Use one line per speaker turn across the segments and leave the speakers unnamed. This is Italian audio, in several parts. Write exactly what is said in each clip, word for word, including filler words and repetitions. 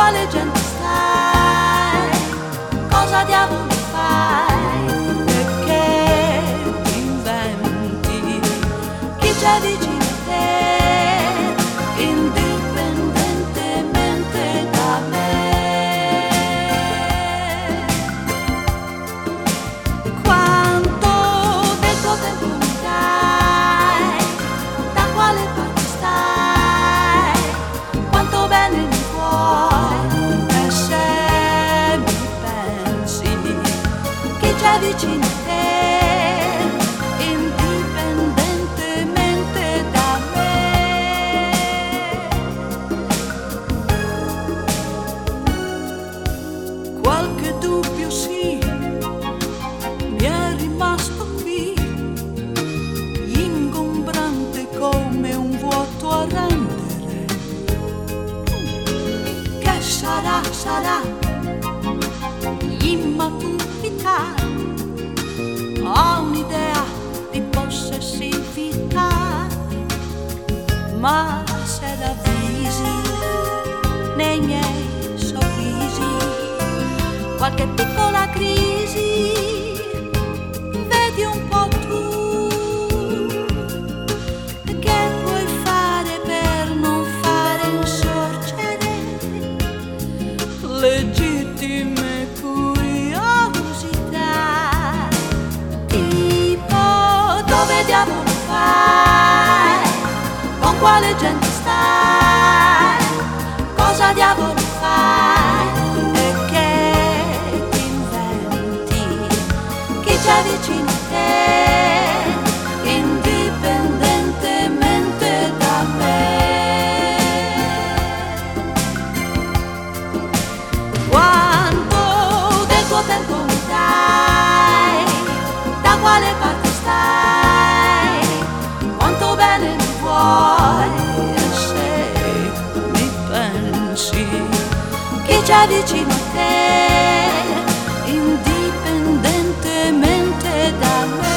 quale gente stai, cosa diavolo fai, perché ti inventi chi c'è vicino a te, indipendentemente da me. Quanto del tuo tempo mi dai, da quale parte stai, quanto bene mi vuoi, e se mi pensi chi c'è vicino a te, indipendentemente da me. Qualche dubbio sì, mi è rimasto qui, ingombrante come un vuoto a rendere. Che sarà, sarà immaturità, ho un'idea di possessività, ma se l'avvisi nei miei sorrisi qualche piccola crisi, vedi un po' tu che puoi fare per non fare insorgere legittime curiosità, tipo dove diavolo vai, con quale gente stai, cosa diavolo fai, c'è vicino a te, indipendentemente da me. Quanto del tuo tempo mi dai, da quale parte stai, quanto bene mi vuoi, e se mi pensi chi c'è vicino a te, indipendentemente da me.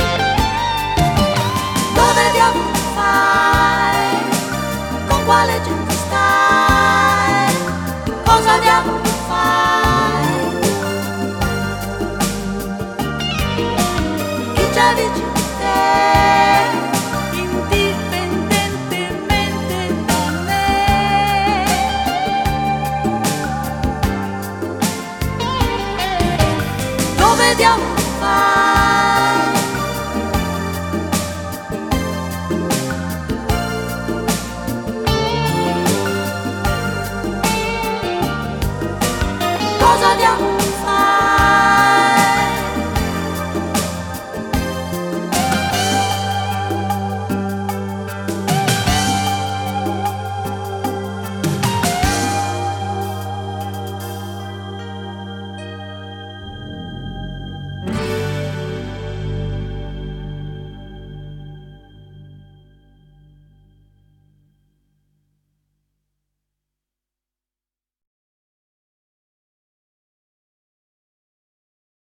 Quale